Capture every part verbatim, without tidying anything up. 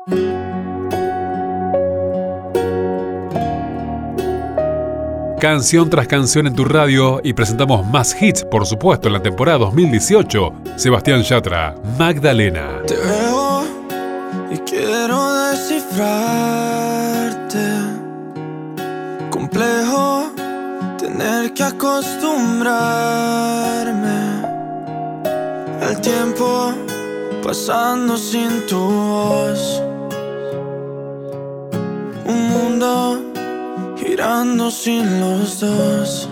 Canción tras canción en tu radio y presentamos más hits, por supuesto, en la temporada dos mil dieciocho. Sebastián Yatra, Magdalena. Te veo y quiero descifrarte. Complejo tener que acostumbrarme al tiempo pasando sin tu voz. Un mundo girando sin los dos.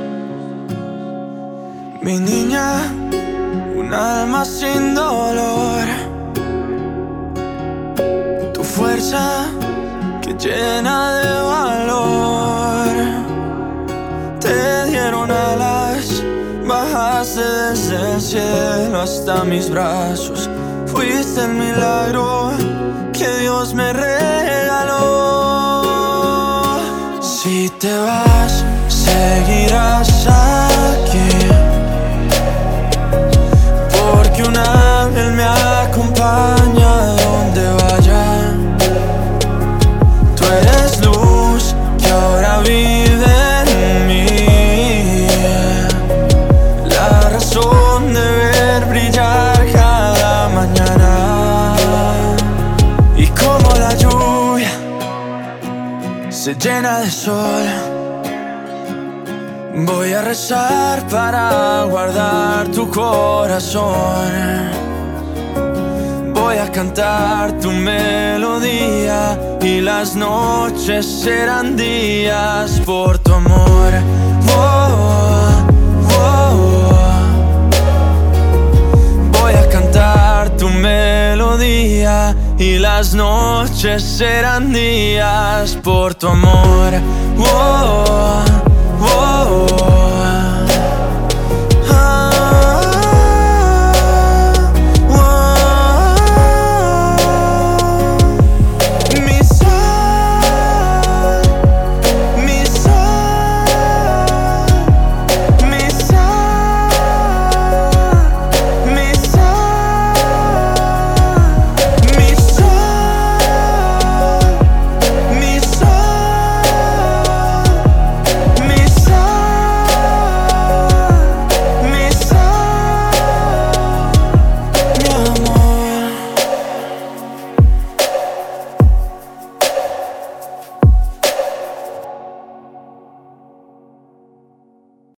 Mi niña, un alma sin dolor. Tu fuerza que llena de valor. Te dieron alas, bajaste desde el cielo hasta mis brazos. Fuiste el milagro que Dios me regaló. Si te vas, seguirás aquí, porque un ángel me acompaña donde vaya. Tú eres luz que ahora vive en mí, la razón de ver brillar cada mañana. Y como la lluvia se llena de sol, voy a rezar para guardar tu corazón. Voy a cantar tu melodía y las noches serán días por tu amor. Oh, oh, oh. Voy a cantar tu melodía y las noches serán días por tu amor. Oh,